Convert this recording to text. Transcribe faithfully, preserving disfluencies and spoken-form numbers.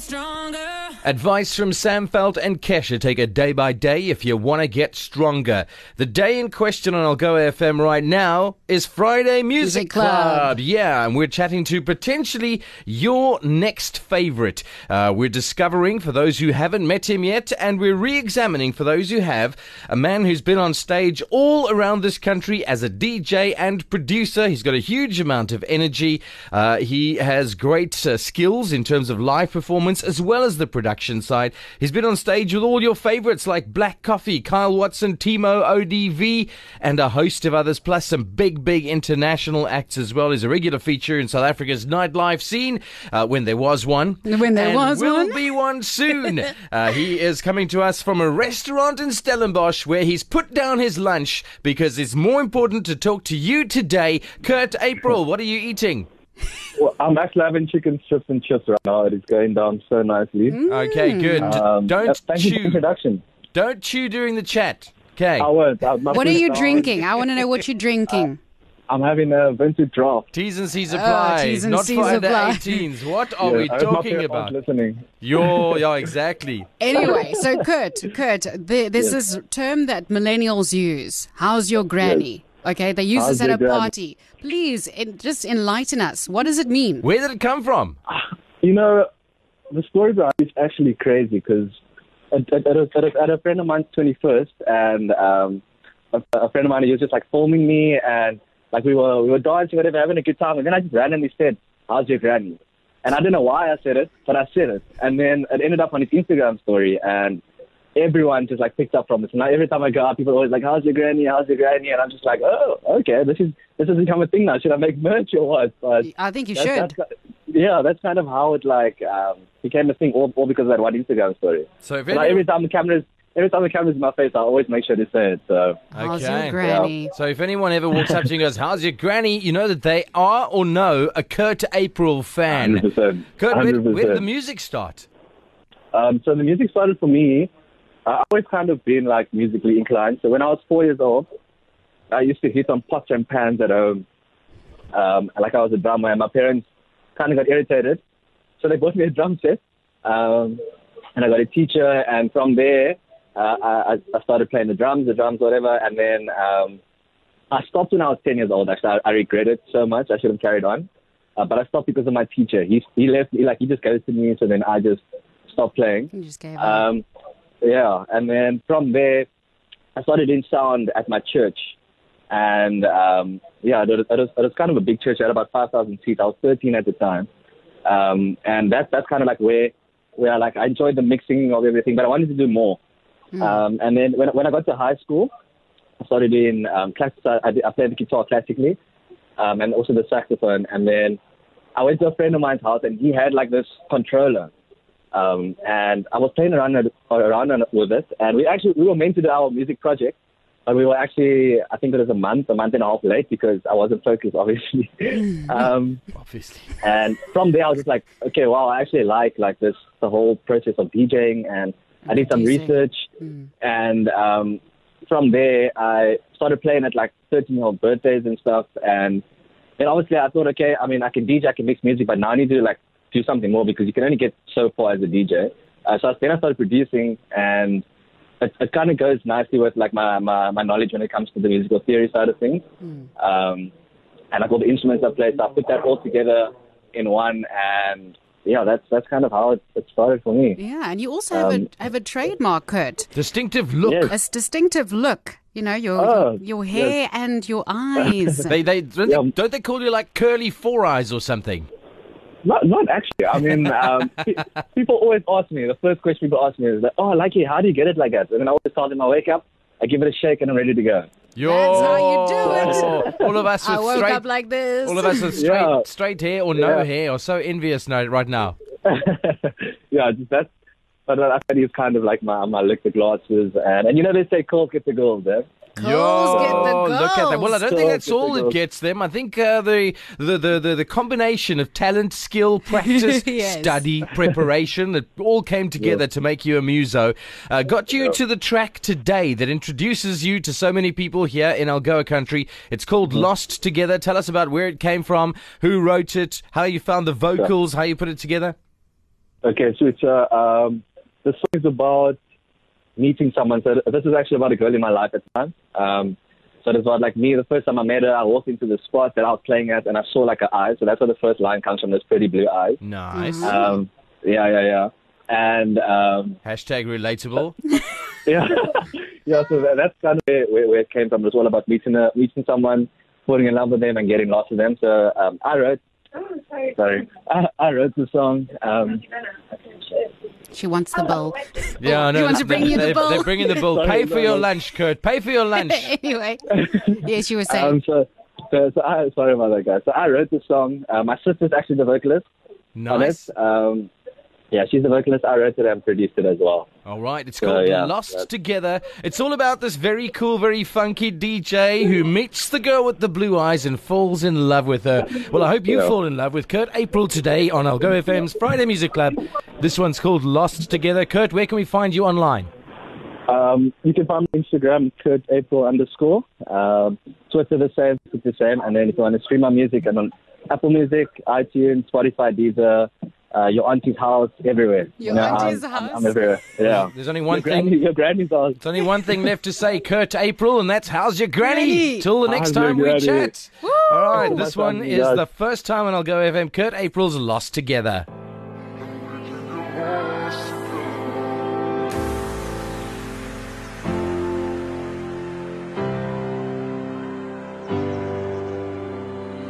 stronger. Advice from Sam Felt and Kesha. Take it day by day if you want to get stronger. The day in question on Algoa F M right now is Friday Music, Music Club. Club. Yeah, and we're chatting to potentially your next favorite. Uh, we're discovering, for those who haven't met him yet, and we're re-examining, for those who have, a man who's been on stage all around this country as a D J and producer. He's got a huge amount of energy. Uh, he has great uh, skills in terms of live performance as well as the production side. He's been on stage with all your favorites like Black Coffee, Kyle Watson, Timo, O D V, and a host of others, plus some big, big international acts as well. He's a regular feature in South Africa's nightlife scene, uh, when there was one. When there and was will one. be one soon. uh, he is coming to us from a restaurant in Stellenbosch where he's put down his lunch because it's more important to talk to you today. Kurt April, what are you eating? Well, I'm actually having chicken strips and chips right now. It is going down so nicely. Okay, good. Um, Don't uh, thank you for the chew. introduction. Don't chew during the chat. Okay. I won't. I'm not What are gonna you start. drinking? I want to know what you're drinking. I'm having a vintage draft. T's and C's apply. T's and Not C's for under apply. eighteens. What are Yeah, we I hope my talking parents aren't about? Listening. You're, yeah, exactly. Anyway, so Kurt, Kurt, there, there's this term that millennials use. How's your granny? Okay, they use How's this at your a granny? party. Please, en- just enlighten us. What does it mean? Where did it come from? You know, the story behind it is actually crazy because at, at, at, a, at, a, at a friend of mine's twenty-first, and um, a, a friend of mine, he was just like filming me, and like we were we were dancing, whatever, having a good time, and then I just randomly said, "How's your granny?" And I don't know why I said it, but I said it, and then it ended up on his Instagram story, and everyone just like picked up from it. So now every time I go out, people are always like, "How's your granny? How's your granny?" And I'm just like, "Oh, okay, this is this has become a thing now. Should I make merch or what?" But I think you that's- should. that's- yeah, that's kind of how it like um, became a thing, all, all because of that one Instagram story. So if And like, any- every time the cameras, every time the camera's in my face, I always make sure to say it. So How's Okay. your granny? So if anyone ever walks up to you and goes, "How's your granny?" you know that they are or know a Kurt April fan. one hundred percent. Kurt, where, one hundred where did the percent. music start? Um, so the music started for me. I've always kind of been like musically inclined. So when I was four years old, I used to hit on pots and pans at home. Um, like I was a drummer, and my parents kind of got irritated, so they bought me a drum set. Um, and I got a teacher, and from there, uh, I, I started playing the drums, the drums, whatever. And then um, I stopped when I was ten years old. Actually, I, I regret it so much. I should have carried on, uh, but I stopped because of my teacher. He he left. He, like he just ghosted me, so then I just stopped playing. You just gave up. Um, yeah, and then from there, I started doing sound at my church, and um, yeah, it was, it, was, it was kind of a big church. It had about five thousand seats. I was thirteen at the time, um, and that's that's kind of like where where like I enjoyed the mixing of everything, but I wanted to do more. Mm. Um, and then when when I got to high school, I started doing um, class. I, did- I played the guitar classically, um, and also the saxophone. And then I went to a friend of mine's house, and he had like this controller. Um, and I was playing around it- around with it, and we actually we were meant to do our music project, but we were actually I think it was a month, a month and a half late because I wasn't focused, obviously. um, Obviously. and from there, I was just like, okay, wow, I actually like like this the whole process of DJing, and I did some Producing. research, Mm. and um, from there I started playing at like thirteen-year-old birthdays and stuff, and then obviously I thought, okay, I mean I can D J, I can mix music, but now I need to like do something more because you can only get so far as a D J. Uh, so then I started producing, and it, it kind of goes nicely with like my, my, my knowledge when it comes to the musical theory side of things. Mm. Um, and like all the instruments I play, so I put that all together in one, and yeah, that's that's kind of how it, it started for me. Yeah, and you also have Um, a have a trademark, Kurt. Distinctive look. Yes. A s- distinctive look. You know, your Oh, your hair and your eyes. They, they, don't, Yeah. they, don't they call you like Curly Four Eyes or something? Not not actually. I mean, um, pe- people always ask me, the first question people ask me is like, oh, like it, how do you get it like that? And then I always tell them I wake up, I give it a shake, and I'm ready to go. Yo, That's how you do it. All of us with I woke straight, up like this. all of us with straight, Yeah. straight hair or no Yeah. hair are so envious now, right now. yeah, just that's. But I think he's kind of like my my lick the glasses, and and you know they say girls get the girls, eh? Girls get the look at that. Well, I don't think Girls that's get the all it girls. gets them. I think uh, the, the, the, the, the combination of talent, skill, practice, Yes. study, preparation, that all came together to make you a muso, uh, got you to the track today that introduces you to so many people here in Algoa country. It's called Lost Together. Tell us about where it came from, who wrote it, how you found the vocals, how you put it together. Okay, so it's, uh, um, the song is about meeting someone. So this is actually about a girl in my life at the time. Um, so it's about like me, the first time I met her, I walked into the spot that I was playing at and I saw like her eyes. So that's where the first line comes from, those pretty blue eyes. Nice. Um, yeah, yeah, yeah. And, um, Hashtag relatable. yeah, yeah. So that, that's kind of where, where, where it came from. It's all about meeting a, meeting someone, falling in love with them, and getting lost with them. So um, I wrote. Oh, sorry. Sorry. I, I wrote the song. Um, She wants the bill. Yeah, I know. She wants to bring you the They- bill. They're bringing the bill. Sorry, Pay for no, your no. lunch, Kurt. Pay for your lunch. Anyway, yes, you were saying. um, so, so, so I, sorry about that, guys. So I wrote the song. Uh, my sister's actually the vocalist on Nice. it. Um, yeah, she's the vocalist. I wrote it and produced it as well. All right, it's So, called yeah, Lost that's- Together. It's all about this very cool, very funky D J who meets the girl with the blue eyes and falls in love with her. Well, I hope you Yeah. fall in love with Kurt April today on Algo F M's Friday Music Club. This one's called Lost Together. Kurt, where can we find you online? Um, you can find me on Instagram, Kurt April underscore. Um, Twitter the same, it's the same. And then if you want to stream my music, and on Apple Music, iTunes, Spotify, Deezer, uh, your auntie's house, everywhere. Your You know, auntie's I'm, house? I'm, I'm everywhere. Yeah. There's only one Your granny, thing. your granny's house. There's only one thing left to say, Kurt April, and that's how's your granny? Granny. Till the next How's your time we granny? chat. All right, Oh, this my one son, is yes. the first time on Algo F M. Kurt April's Lost Together.